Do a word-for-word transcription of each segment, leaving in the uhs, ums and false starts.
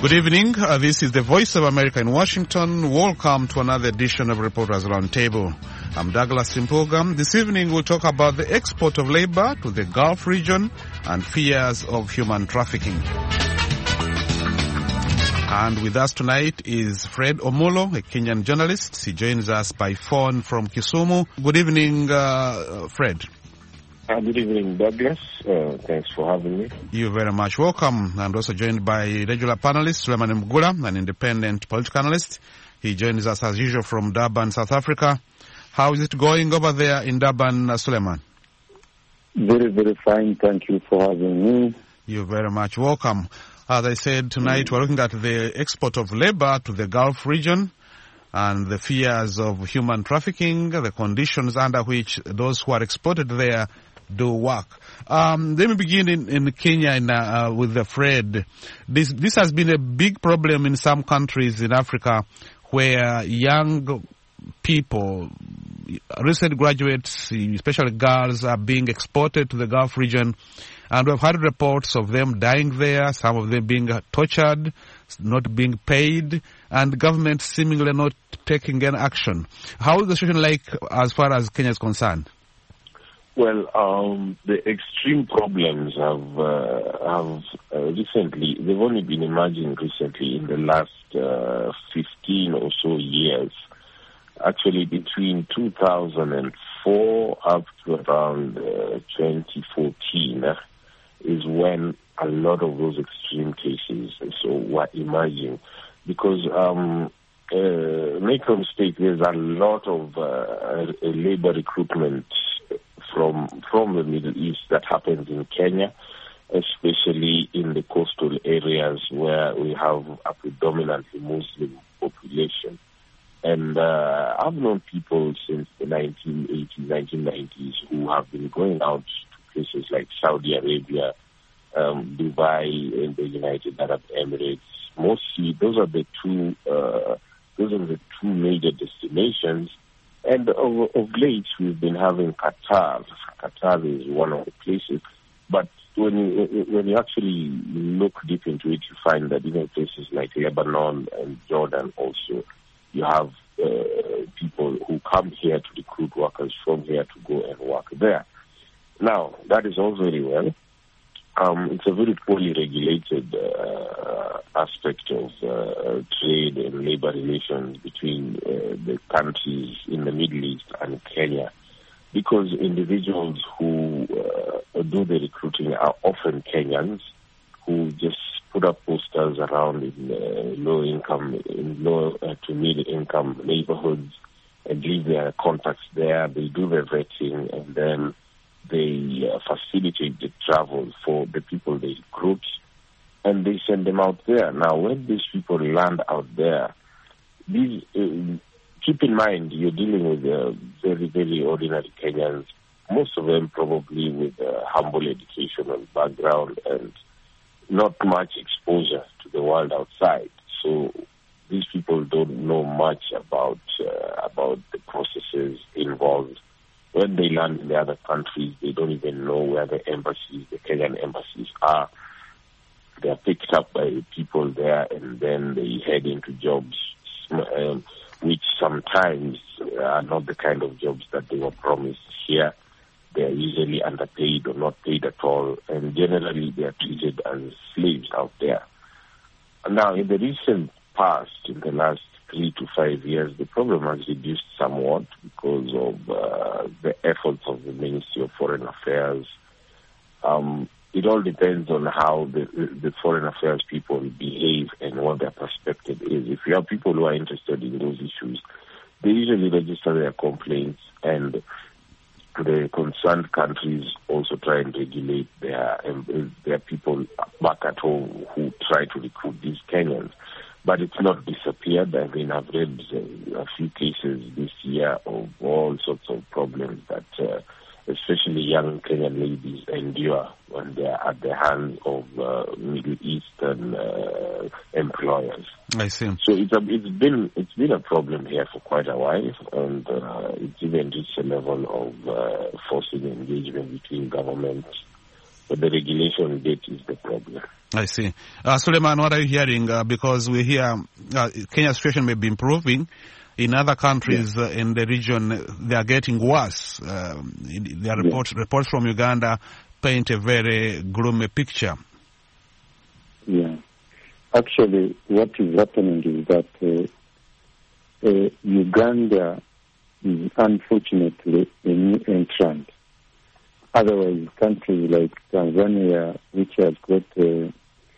Good evening. Uh, this is the Voice of America in Washington. Welcome to another edition of Reporters Roundtable. I'm Douglas Timpoga. This evening we'll talk about the export of labor to the Gulf region and fears of human trafficking. And with us tonight is Fred Omolo, a Kenyan journalist. He joins us by phone from Kisumu. Good evening, uh, Fred. Uh, good evening, Douglas. Uh, thanks for having me. You're very much welcome. And also joined by regular panelist, Suleiman Mgula, an independent political analyst. He joins us as usual from Durban, South Africa. How is it going over there in Durban, uh, Suleiman? Very, very fine. Thank you for having me. You're very much welcome. As I said, tonight we're looking at the export of labor to the Gulf region and the fears of human trafficking, the conditions under which those who are exported there do work. Um, let me begin in, in Kenya in, uh, with the Fred. This, this has been a big problem in some countries in Africa where young people, recent graduates, especially girls, are being exported to the Gulf region. And we've had reports of them dying there, some of them being tortured, not being paid, and government seemingly not taking any action. How is the situation like as far as Kenya is concerned? Well, um, the extreme problems have, uh, have uh, recently, they've only been emerging recently in the last uh, fifteen or so years. Actually, between two thousand four up to around uh, twenty fourteen uh, is when a lot of those extreme cases so were emerging. Because, um, uh, make no mistake, there's a lot of uh, labor recruitment from from the Middle East that happens in Kenya, especially in the coastal areas where we have a predominantly Muslim population. And uh, I've known people since the nineteen eighties, nineteen nineties who have been going out to places like Saudi Arabia, um, Dubai, and the United Arab Emirates. Mostly, those are the two uh, those are the two major destinations. And of, of late, we've been having Qatar. Qatar is one of the places. But when you when you actually look deep into it, you find that even places like Lebanon and Jordan also, you have uh, people who come here to recruit workers from here to go and work there. Now, that is all very well. Um, it's a very poorly regulated uh, aspect of uh, trade and labor relations between uh, the countries in the Middle East and Kenya, because individuals who uh, do the recruiting are often Kenyans who just put up posters around in uh, low income, in low uh, to mid income neighborhoods and leave their contacts there. They do their vetting and then they uh, facilitate the travel for the people they recruit, and they send them out there. Now, when these people land out there, these, uh, keep in mind you're dealing with uh, very, very ordinary Kenyans, most of them probably with a humble educational background and not much exposure to the world outside. So these people don't know much about uh, about the processes involved. When they land in the other countries, they don't even know where the embassies, the Kenyan embassies are. They are picked up by people there, and then they head into jobs, um, which sometimes are not the kind of jobs that they were promised here. They are usually underpaid or not paid at all, and generally they are treated as slaves out there. Now, in the recent past, in the last three to five years, the problem has reduced somewhat because of uh, the efforts of the Ministry of Foreign Affairs. Um, it all depends on how the, the foreign affairs people behave and what their perspective is. If you have people who are interested in those issues, they usually register their complaints, and the concerned countries also try and regulate their, their people back at home who try to recruit these Kenyans. But it's not disappeared. I mean, I've read uh, a few cases this year of all sorts of problems that uh, especially young Kenyan ladies endure when they are at the hands of uh, Middle Eastern uh, employers. I see. So it's a, it's been it's been a problem here for quite a while, and uh, it's even reached a level of uh, forcing engagement between governments but the regulation bit is the problem. I see. Uh, Suleiman, what are you hearing? Uh, because we hear uh, Kenya's situation may be improving. In other countries yeah. uh, in the region, they are getting worse. Uh, the reports, yeah. reports from Uganda paint a very gloomy picture. Yeah. Actually, what is happening is that uh, uh, Uganda is unfortunately a new entrant. Otherwise, countries like Tanzania, which has got a,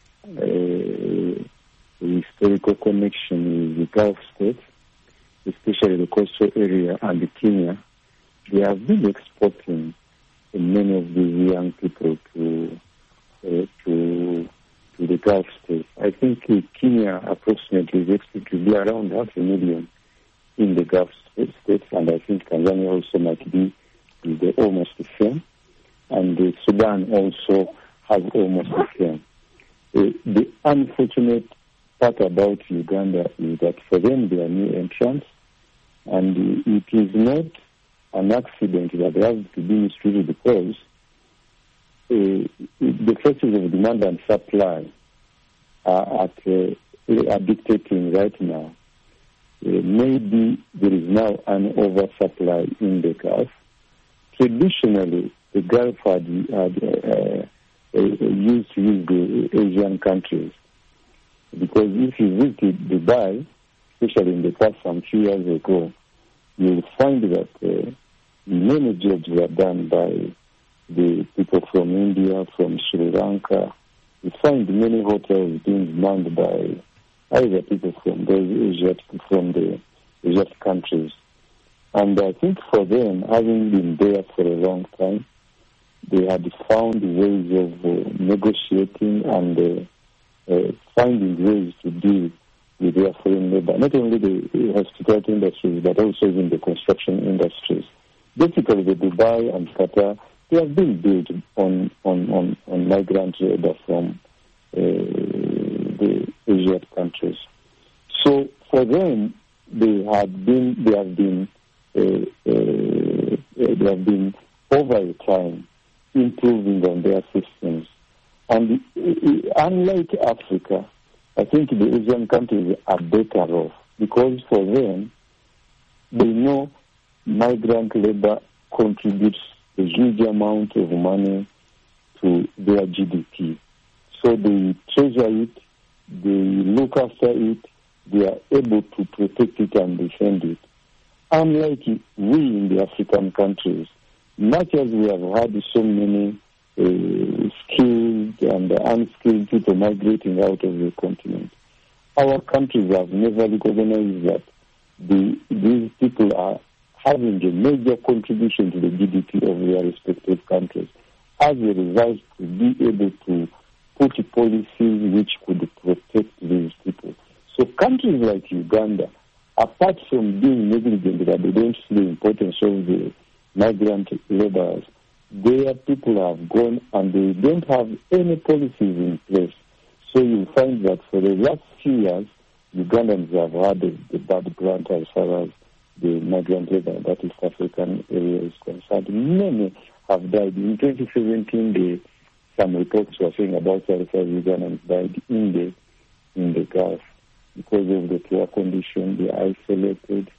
a, a historical connection with the Gulf states, especially the coastal area, and Kenya, they have been exporting many of these young people to uh, to to the Gulf states. I think uh, Kenya approximately is expected to be around half a million in the Gulf states, and I think Tanzania also might be the, almost the same, and uh, Sudan also has almost the same. Uh, the unfortunate part about Uganda is that for them they are new entrants, and it is not an accident that they have to be mistreated because uh, the forces of demand and supply are, at, uh, are dictating right now. Uh, maybe there is now an oversupply in the Gulf. Traditionally, the Gulf had, had uh, uh, used to use the Asian countries, because if you visit Dubai, especially in the past some few years ago, you will find that uh, many jobs were done by the people from India, from Sri Lanka. You find many hotels being manned by either people from those Asia, from the Asian countries. And I think for them, having been there for a long time, they had found ways of uh, negotiating and uh, uh, finding ways to deal with their foreign labor, not only the hospitality industries, but also in the construction industries. Basically, the Dubai and Qatar, they have been built on, on, on, on migrant labor from uh, the Asian countries. So for them, they had been, they have been, uh, uh, they have been over time improving on their systems. And uh, unlike Africa, I think the Asian countries are better off because for them, they know migrant labor contributes a huge amount of money to their G D P. So they treasure it, they look after it, they are able to protect it and defend it. Unlike we in the African countries, much as we have had so many uh, skilled and unskilled people migrating out of the continent, our countries have never recognized that the, these people are having a major contribution to the G D P of their respective countries. As a result, to be able to put policies which could protect these people. So countries like Uganda, apart from being negligent that they don't see the importance of the migrant laborers, their people have gone and they don't have any policies in place. So you find that for the last few years, Ugandans have had the, the bad grant as far as the migrant labor, that East African area is concerned. Many have died. In twenty seventeen, the, some reports were saying about thirty-five Ugandans died in the, in the Gulf because of the poor condition, the isolated,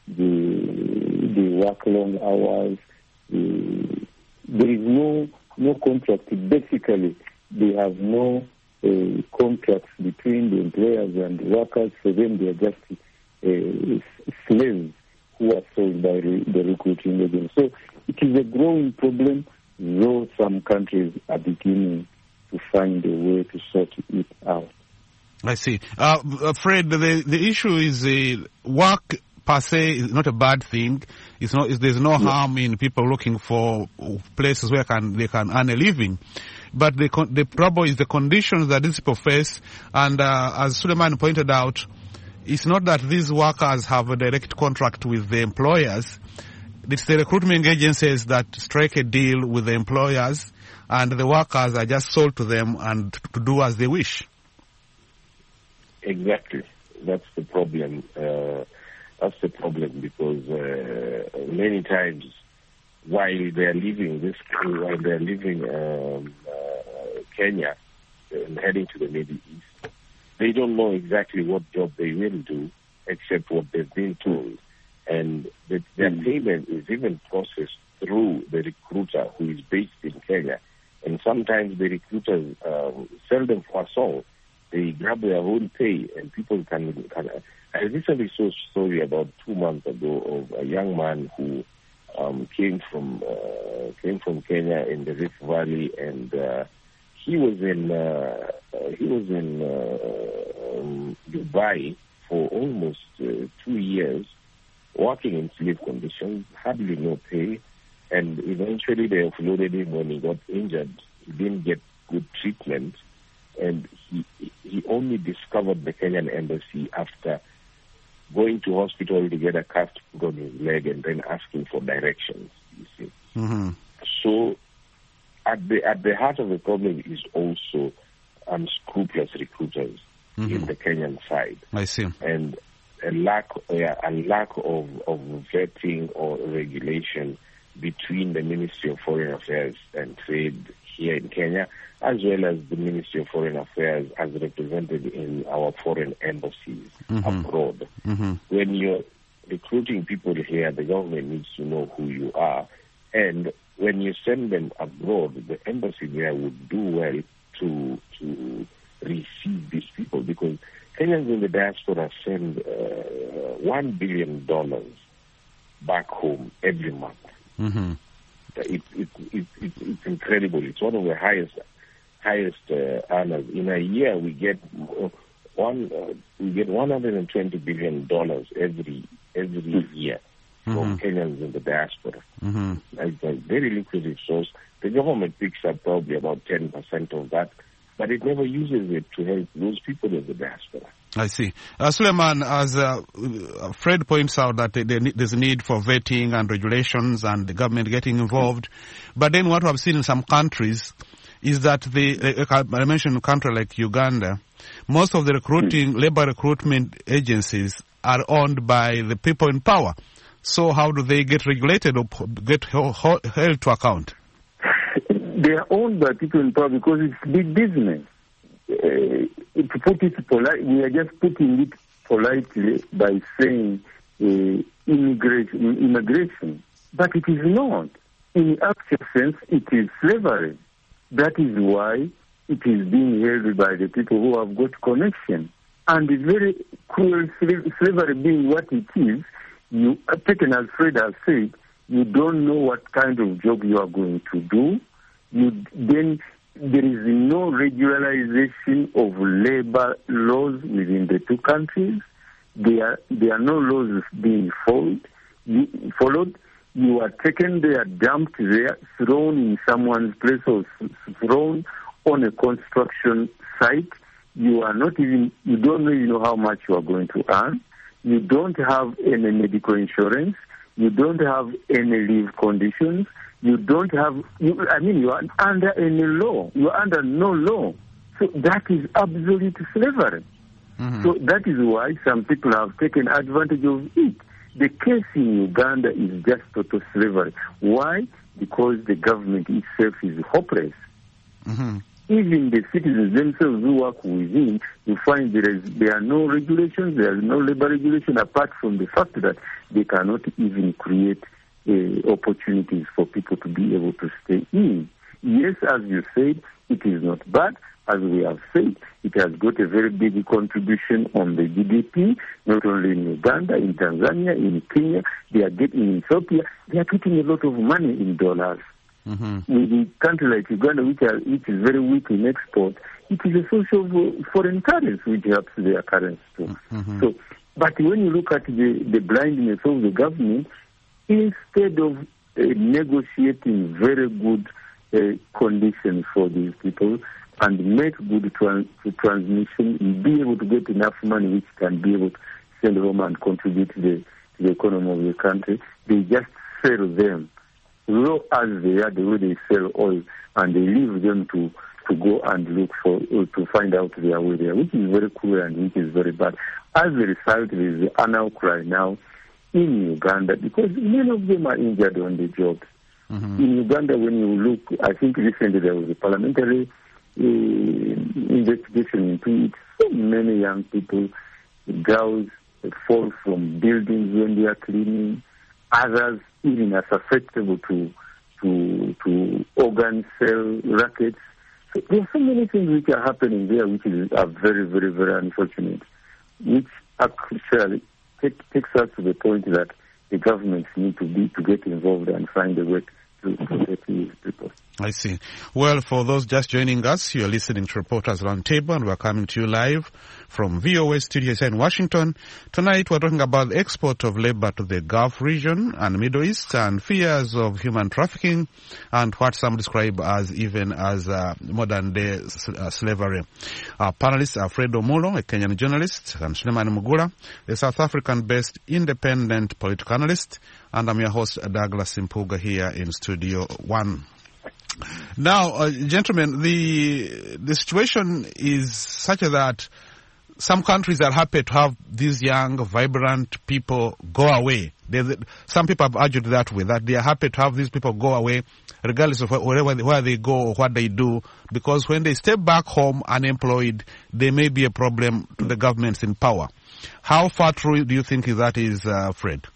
the, the work long hours. The, there is no, no contract. Basically, they have no uh, contracts between the employers and the workers. For them, they are just uh, slaves who are sold by re- the recruiting agents. So it is a growing problem, though some countries are beginning to find a way to sort it out. I see. Uh, Fred, the, the issue is uh, work per se is not a bad thing. It's not. It's, there's no yeah. harm in people looking for places where can, they can earn a living. But the, the trouble is the conditions that these people face. And uh, as Suleiman pointed out, it's not that these workers have a direct contract with the employers. It's the recruitment agencies that strike a deal with the employers, and the workers are just sold to them and to do as they wish. Exactly. That's the problem. Uh, that's the problem because uh, many times while they're leaving this, while they're leaving um, uh, Kenya and heading to the Middle East. They don't know exactly what job they will do, except what they've been told. And the, their mm. payment is even processed through the recruiter who is based in Kenya. And sometimes the recruiters um, sell them for a song. They grab their own pay, and people can... can I recently saw a story about two months ago of a young man who um, came from uh, came from Kenya in the Rift Valley, and uh, he was in uh, he was in uh, um, Dubai for almost uh, two years, working in slave conditions, hardly no pay, and eventually they offloaded him when he got injured. He didn't get good treatment, and he he only discovered the Kenyan embassy after going to hospital to get a cast put on his leg and then asking for directions, you see. Mm-hmm. So at the at the heart of the problem is also unscrupulous recruiters mm-hmm. in the Kenyan side. I see. And a lack, yeah, a lack of, of vetting or regulation between the Ministry of Foreign Affairs and Trade here in Kenya, as well as the Ministry of Foreign Affairs as represented in our foreign embassies mm-hmm. abroad. Mm-hmm. When you're recruiting people here, the government needs to know who you are. And when you send them abroad, the embassy there would do well to to receive these people, because Kenyans in the diaspora send uh, one billion dollars back home every month. Mm-hmm. It, it, it, it, it's incredible. It's one of the highest highest uh, earners. In a year, we get one uh, we get one hundred and twenty billion dollars every every year from mm-hmm. Kenyans in the diaspora. Mm-hmm. It's a very lucrative source. The government picks up probably about ten percent of that, but it never uses it to help those people in the diaspora. I see. Uh, Suleiman, as uh, Fred points out that there's a need for vetting and regulations and the government getting involved. But then what I've seen in some countries is that the, I mentioned a country like Uganda, most of the recruiting, labor recruitment agencies are owned by the people in power. So how do they get regulated or get held to account? They are owned by people in power because it's big business. Uh, to put it polite, we are just putting it politely by saying uh, immigration, immigration, but it is not. In actual sense, it is slavery. That is why it is being held by the people who have got connection. And the very cruel slavery being what it is, you, taken as Fred has said, you don't know what kind of job you are going to do. You then there is no regularization of labor laws within the two countries. There are, there are no laws being followed. You, followed. You are taken there, dumped there, thrown in someone's place or thrown on a construction site. You are not even, you don't even know how much you are going to earn. You don't have any medical insurance. You don't have any leave conditions. You don't have, you, I mean, you are under any law. You are under no law. So that is absolute slavery. Mm-hmm. So that is why some people have taken advantage of it. The case in Uganda is just total slavery. Why? Because the government itself is hopeless. Mm-hmm. Even the citizens themselves who work within, you find there, is, there are no regulations, there is no labor regulation, apart from the fact that they cannot even create Uh, opportunities for people to be able to stay in. Yes, as you said, it is not bad. As we have said, it has got a very big contribution on the G D P, not only in Uganda, in Tanzania, in Kenya. They are getting, in Ethiopia, they are getting a lot of money in dollars. Mm-hmm. With a country like Uganda, which, are, which is very weak in export, it is a source of foreign currency which helps their currency too. Mm-hmm. So, but when you look at the, the blindness of the government, instead of uh, negotiating very good uh, conditions for these people and make good trans- transmission, and be able to get enough money which can be able to send home and contribute to the, to the economy of the country, they just sell them raw as they are, the way they sell oil, and they leave them to, to go and look for, uh, to find out their way there, which is very cruel and which is very bad. As a result, there is an outcry now in Uganda, because many of them are injured on the job. Mm-hmm. In Uganda, when you look, I think recently there was a parliamentary uh, investigation into it. So many young people, girls, fall from buildings when they are cleaning. Others even are susceptible to to to organ cell rackets. So there are so many things which are happening there, which is, are very, very, very unfortunate, which actually take, takes us to the point that the governments need to be to get involved and find a way to protect these people. I see. Well, for those just joining us, you are listening to Reporters Roundtable, and we're coming to you live from V O A Studios here in Washington. Tonight, we're talking about the export of labor to the Gulf region and Middle East, and fears of human trafficking, and what some describe as even as uh, modern-day uh, slavery. Our panelists are Fred Omulo, a Kenyan journalist, and Suleiman Mugula, a South African-based independent political analyst, and I'm your host, Douglas Impuga, here in Studio One. Now, uh, gentlemen, the the situation is such that some countries are happy to have these young, vibrant people go away. They, some people have argued that way, that they are happy to have these people go away, regardless of wherever where they go or what they do, because when they step back home unemployed, they may be a problem to the governments in power. How far true do you think that is, uh, Fred?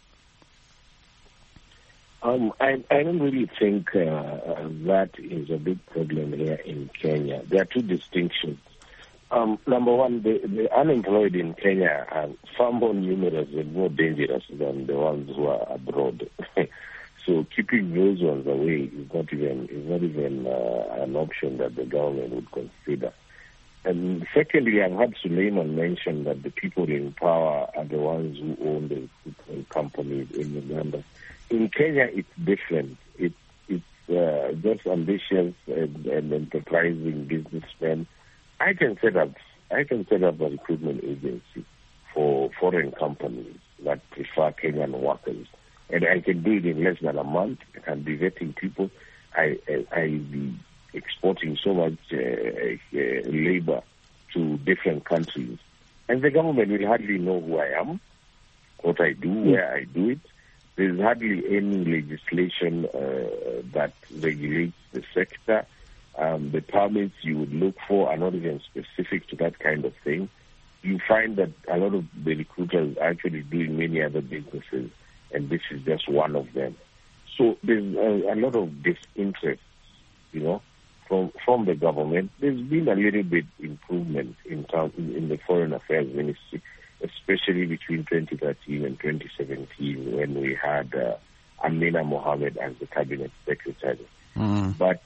Um, I, I don't really think uh, that is a big problem here in Kenya. There are two distinctions. Um, number one, the, the unemployed in Kenya are far more numerous and more dangerous than the ones who are abroad. So keeping those ones away is not even is not even uh, an option that the government would consider. And secondly, I've had Suleiman mention that the people in power are the ones who own the companies in Uganda. In Kenya, it's different. It, it's uh, just ambitious and, and enterprising businessmen. I can set up. I can set up a recruitment agency for foreign companies that prefer Kenyan workers, and I can do it in less than a month. I can be vetting people. I I, I be exporting so much uh, uh, labor to different countries, and the government will hardly know who I am, what I do, where I do it. There's hardly any legislation uh, that regulates the sector. Um, the permits you would look for are not even specific to that kind of thing. You find that a lot of the recruiters are actually doing many other businesses, and this is just one of them. So there's a, a lot of disinterest, you know, from from the government. There's been a little bit improvement in, town, in, in the Foreign Affairs Ministry, especially between twenty thirteen and twenty seventeen, when we had uh, Amina Mohammed as the cabinet secretary. Mm. But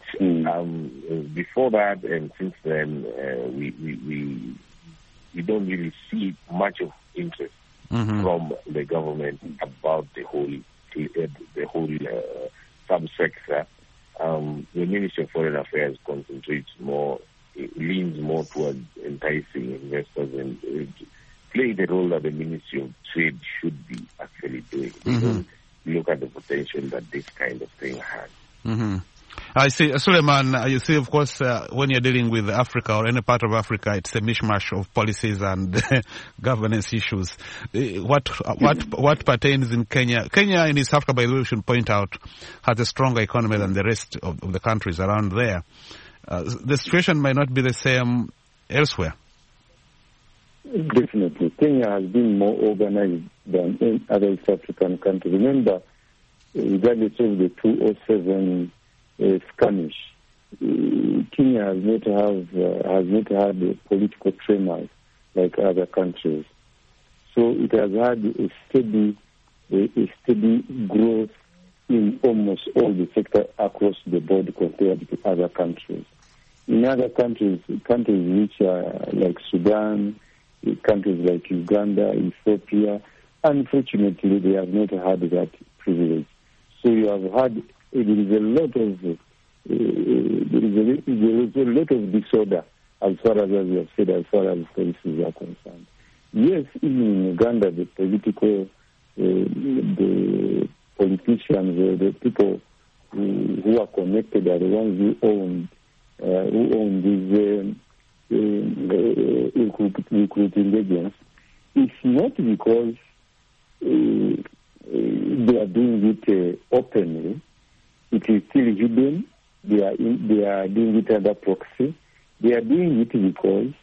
um, before that and since then, uh, we, we we we don't really see much of interest mm-hmm. from the government about the whole uh, the whole uh, subsector. Um, the Ministry of Foreign Affairs concentrates more, leans more towards enticing investors and uh, playing the role that the Ministry of Trade should be actually doing. Mm-hmm. Don't look at the potential that this kind of thing has. Mm-hmm. I see, Suleiman, you see, of course, uh, when you're dealing with Africa or any part of Africa, it's a mishmash of policies and governance issues. Uh, what what what pertains in Kenya? Kenya in East Africa, by the way, we should point out, has a stronger economy than the rest of, of the countries around there. Uh, the situation might not be the same elsewhere. Definitely. Kenya has been more organized than in other East African countries. Remember, regardless of the two oh seven uh, skirmish, uh, Kenya has not have uh, has not had a political tremors like other countries. So it has had a steady a, a steady growth in almost all the sectors across the board compared to other countries. In other countries, countries which are like Sudan, countries like Uganda, Ethiopia, unfortunately, they have not had that privilege. So you have had, there is a lot of, uh, there, is a, there is a lot of disorder as far as, as you have said, as far as policies are concerned. Yes, even in Uganda, the political, uh, the politicians, uh, the people who, who are connected are the ones who own, uh, who own these um, uh, recruiting agents. It's not because uh, they are doing it uh, openly, it is still hidden. They are, in, they are doing it under proxy. They are doing it because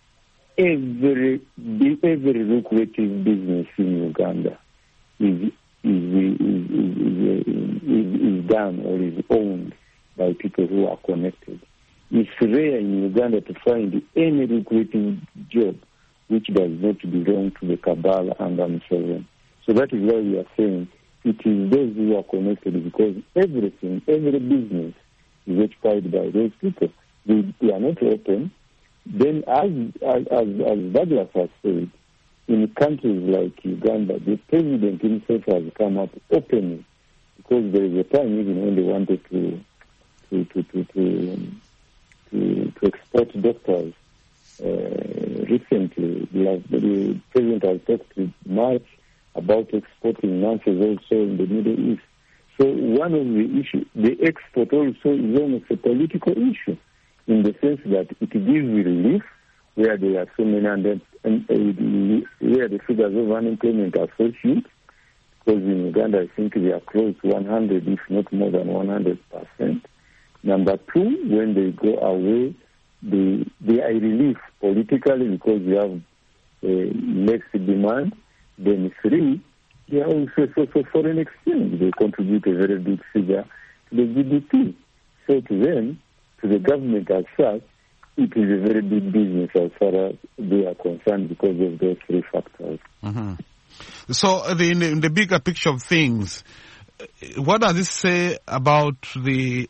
every, every lucrative business in Uganda is, is, is, is, is, is done or is owned by people who are connected. It's rare in Uganda to find any lucrative job which does not belong to the cabal and Museveni. So that is why we are saying it is those who are connected, because everything, every business is occupied by those people. They, they are not open. Then, as, as, as Douglas has said, in countries like Uganda, the president himself has come up openly, because there is a time even when they wanted to to to to to, um, to, to export doctors. Uh, recently, the, the president has talked much about exporting nurses also in the Middle East. So one of the issues, the export also is almost a political issue, in the sense that it gives relief where there are so many, and, and uh, where the figures of unemployment are so huge, because in Uganda I think they are close to one hundred, if not more than one hundred percent. Number two, when they go away, they, they are relief politically because they have uh, less demand. Then three, they are also a source of foreign exchange. They contribute a very big figure to the G D P. So to them, to the government as such, it is a very big business as far as they are concerned because of those three factors. Mm-hmm. So the, in, the, in the bigger picture of things, what does this say about the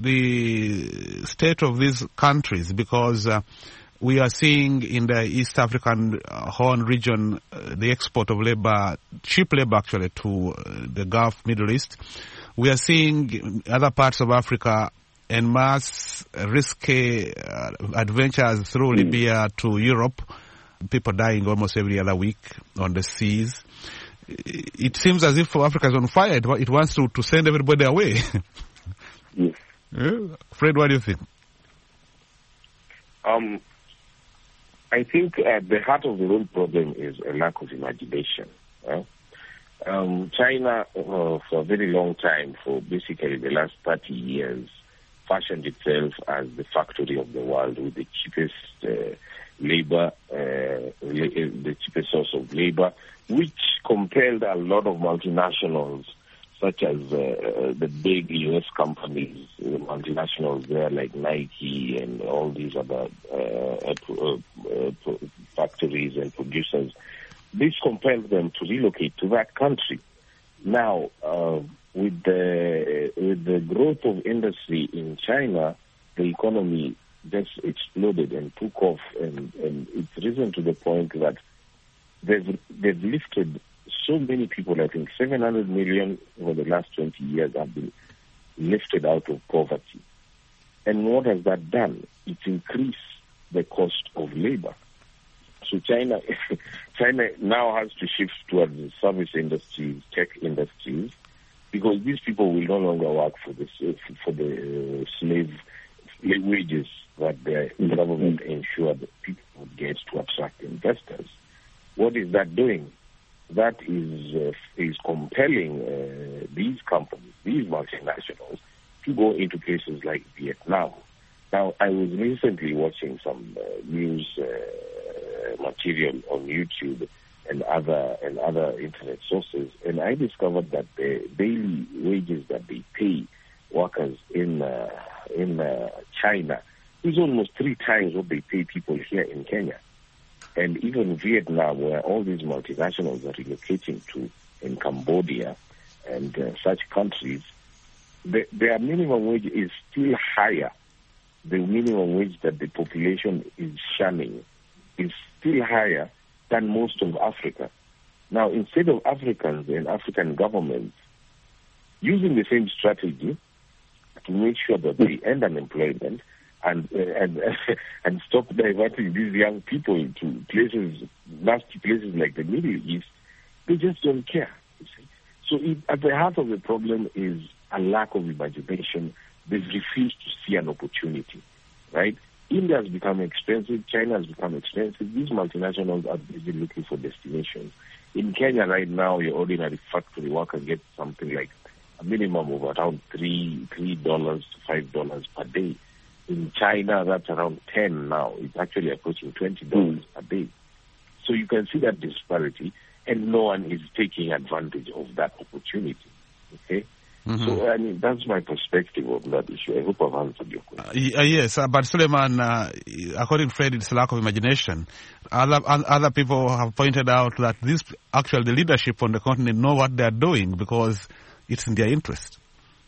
the state of these countries? Because uh, we are seeing in the East African uh, Horn region uh, the export of labor, cheap labor actually, to uh, the Gulf, Middle East. We are seeing in other parts of Africa en masse risky uh, adventures through mm. Libya to Europe. People dying almost every other week on the seas. It seems as if Africa is on fire. It, it wants to, to send everybody away. Yes. Yeah. Fred, what do you think? Um, I think at the heart of the whole problem is a lack of imagination. Uh, um, China, uh, for a very long time, for basically the last thirty years, fashioned itself as the factory of the world with the cheapest uh, labor, uh, the cheapest source of labor, which compelled a lot of multinationals, such as uh, the big U S companies, the multinationals there like Nike and all these other uh, uh, uh, factories and producers. This compelled them to relocate to that country. Now, uh, with the with the growth of industry in China, the economy just exploded and took off, and, and it's risen to the point that they've they've lifted so many people. I think seven hundred million over the last twenty years have been lifted out of poverty. And what has that done? It's increased the cost of labor. So China, China now has to shift towards the service industries, tech industries, because these people will no longer work for the for the slave wages that the government ensured that people would get to attract investors. What is that doing? That is uh, is compelling uh, these companies, these multinationals, to go into places like Vietnam. Now, I was recently watching some uh, news uh, material on YouTube and other and other internet sources, and I discovered that the daily wages that they pay workers in uh, in uh, China is almost three times what they pay people here in Kenya. And even Vietnam, where all these multinationals are relocating to, in Cambodia and uh, such countries, the, their minimum wage is still higher. The minimum wage that the population is shunning is still higher than most of Africa. Now, instead of Africans and African governments using the same strategy to make sure that they end unemployment, and uh, and and stop diverting these young people to places, nasty places like the Middle East, they just don't care. You see? So it, at the heart of the problem is a lack of imagination. They've refused to see an opportunity, right? India has become expensive. China has become expensive. These multinationals are busy looking for destinations. In Kenya right now, your ordinary factory worker gets something like a minimum of around three three dollars to five dollars per day. In China, that's around ten now. It's actually approaching twenty dollars mm. per day. So you can see that disparity, and no one is taking advantage of that opportunity. Okay. Mm-hmm. So, I mean, that's my perspective on that issue. I hope I've answered your question. Uh, yes, uh, but Suleiman, uh, according to Fred, it's lack of imagination. Other, other people have pointed out that this, actually, the leadership on the continent know what they're doing because it's in their interest.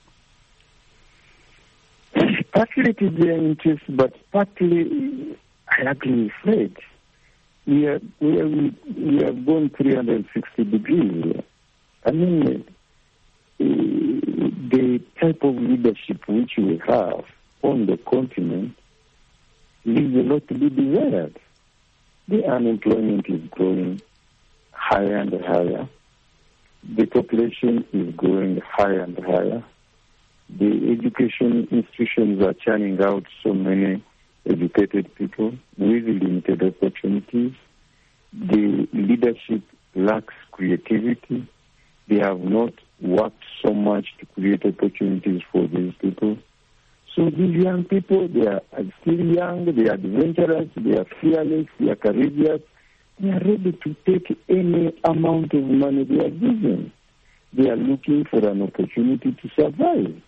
Partly it is their interest, but partly, I agree with Fred. We are, we are, we have gone three hundred sixty degrees here. I mean, the type of leadership which we have on the continent leaves a lot to be desired. The unemployment is growing higher and higher. The population is growing higher and higher. The education institutions are churning out so many educated people with limited opportunities. The leadership lacks creativity. They have not worked so much to create opportunities for these people. So these young people, they are still young, they are adventurous, they are fearless, they are courageous. They are ready to take any amount of money they are given. They are looking for an opportunity to survive.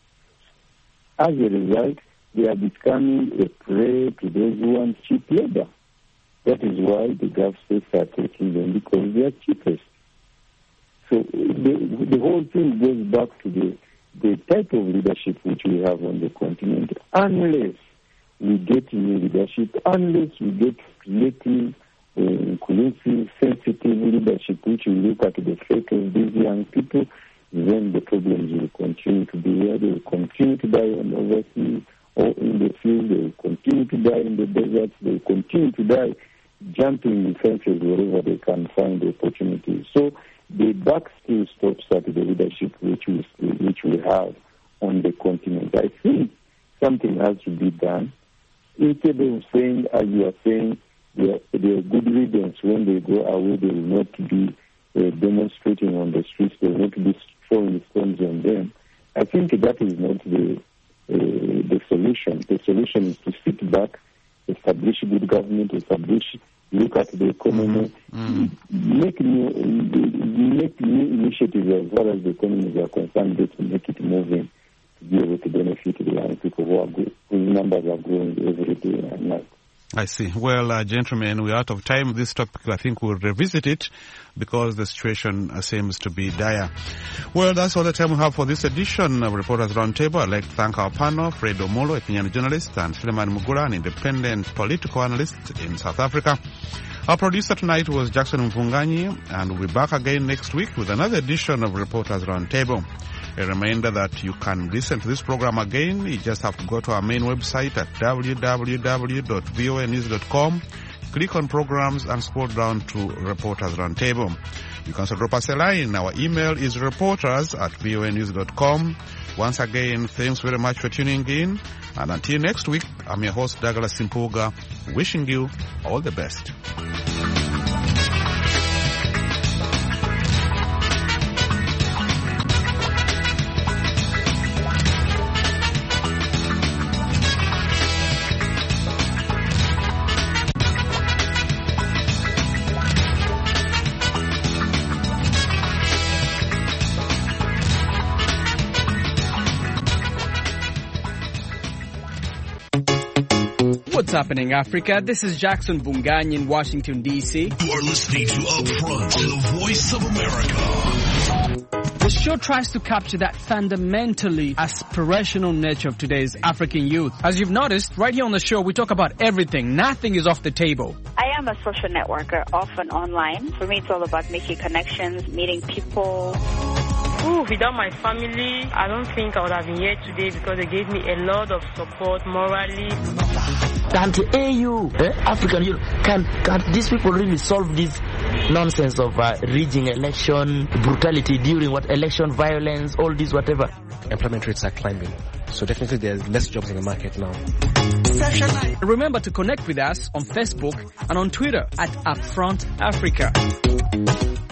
As a result, they are becoming a prey to those who want cheap labor. That is why the Gulf states are taking them, because they are cheapest. So the, the whole thing goes back to the, the type of leadership which we have on the continent. Unless we get new leadership, unless we get creative, uh, inclusive, sensitive leadership which will look at the fate of these young people, then the problems will continue to be there. They will continue to die on the overseas or in the field. They will continue to die in the deserts. They will continue to die jumping in fences wherever they can find the opportunities. So the buck still stops at the leadership which we, which we have on the continent. I think something has to be done. Instead of saying, as you are saying, they are, they are good riddance. When they go away, they will not be uh, demonstrating on the streets. They will not be throwing stones on them. I think that is not the uh, the solution. The solution is to sit back, establish good government, establish, look at the economy, mm-hmm. make new make new initiatives as far as the economies are concerned, to make it moving, to be able to benefit the young people who are good, whose numbers are growing every day and night. I see. Well, uh, gentlemen, we're out of time. This topic, I think we'll revisit it because the situation uh, seems to be dire. Well, that's all the time we have for this edition of Reporters Roundtable. I'd like to thank our panel, Fred Omolo, a Kenyan journalist, and Suleiman Mugula, an independent political analyst in South Africa. Our producer tonight was Jackson Mfunganyi, and we'll be back again next week with another edition of Reporters Roundtable. A reminder that you can listen to this program again. You just have to go to our main website at w w w dot v o a news dot com, click on programs and scroll down to Reporters Roundtable. You can also drop us a line. Our email is reporters at v o a news dot com. Once again, thanks very much for tuning in. And until next week, I'm your host, Douglas Simpuga, wishing you all the best. What's happening, Africa? This is Jackson Mfunganyi in Washington, D C You are listening to Upfront on the Voice of America. The show tries to capture that fundamentally aspirational nature of today's African youth. As you've noticed, right here on the show, we talk about everything. Nothing is off the table. I am a social networker, often online. For me, it's all about making connections, meeting people. Ooh, without my family, I don't think I would have been here today because they gave me a lot of support morally. Anti-A U, eh, African Union, can, can these people really solve this nonsense of uh, rigging election, brutality during what election, violence, all this, whatever? Employment rates are climbing, so definitely there's less jobs in the market now. Remember to connect with us on Facebook and on Twitter at Upfront Africa.